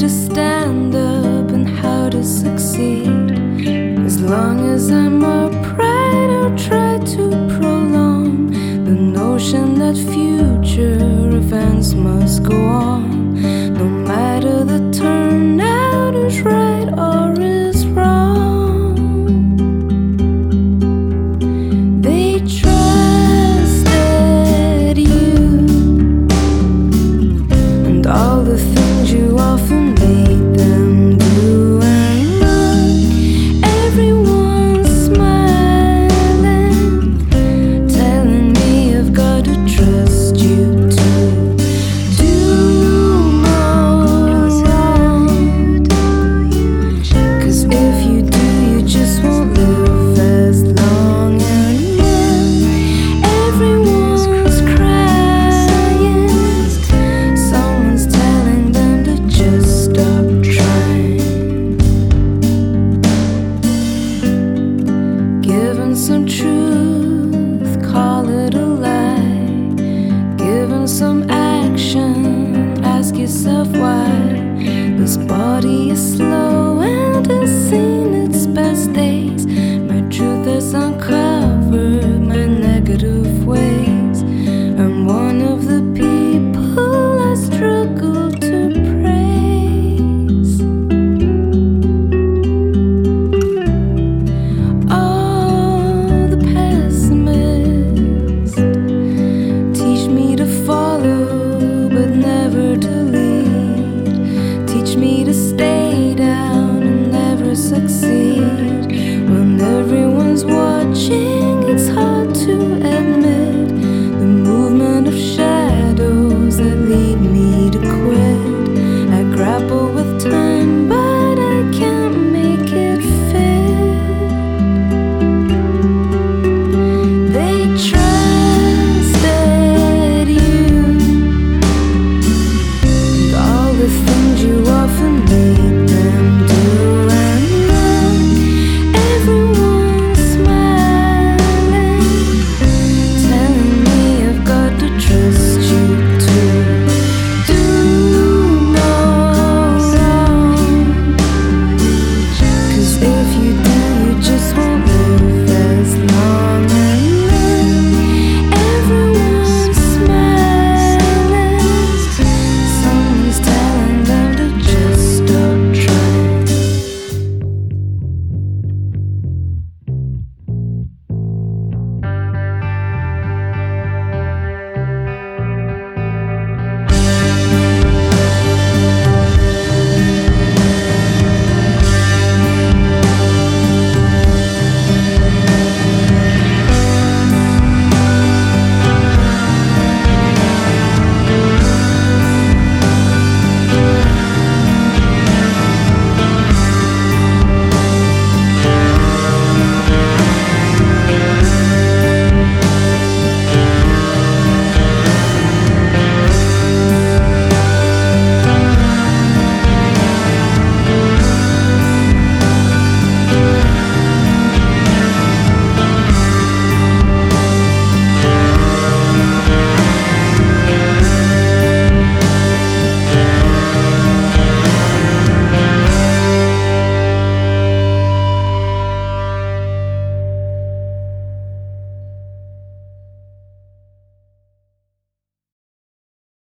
to stand up and how to succeed. As long as I'm upright, I'll try to prolong the notion that future events must go on, no matter the turnout is right or is wrong. They trusted you and all the things you often made them do, and look, everyone's smiling, telling me I've got to trust you too. Do no wrong, 'cause if you do, you just won't live as long. And when everyone's crying, someone's telling them to just stop trying. Given some truth, call it a lie. Given some action, ask yourself why. This body is slow